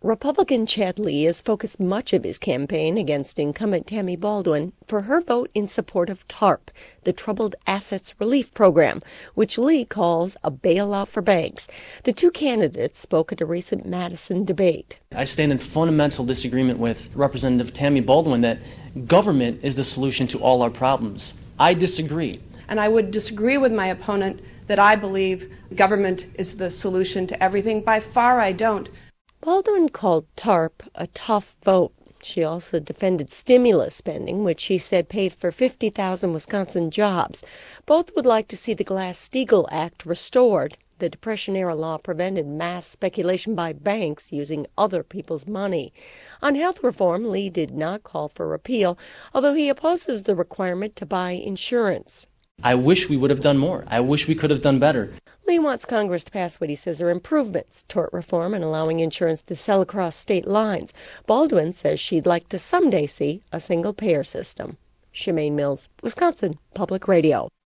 Republican Chad Lee has focused much of his campaign against incumbent Tammy Baldwin for her vote in support of TARP, the Troubled Assets Relief Program, which Lee calls a bailout for banks. The two candidates spoke at a recent Madison debate. I stand in fundamental disagreement with Representative Tammy Baldwin that government is the solution to all our problems. I disagree. And I would disagree with my opponent that I believe government is the solution to everything. By far, I don't. Baldwin called TARP a tough vote. She also defended stimulus spending, which she said paid for 50,000 Wisconsin jobs. Both would like to see the Glass-Steagall Act restored. The Depression-era law prevented mass speculation by banks using other people's money. On health reform, Lee did not call for repeal, although he opposes the requirement to buy insurance. I wish we would have done more. I wish we could have done better. Lee wants Congress to pass what he says are improvements, tort reform and allowing insurance to sell across state lines. Baldwin says she'd like to someday see a single-payer system. Shemaine Mills, Wisconsin Public Radio.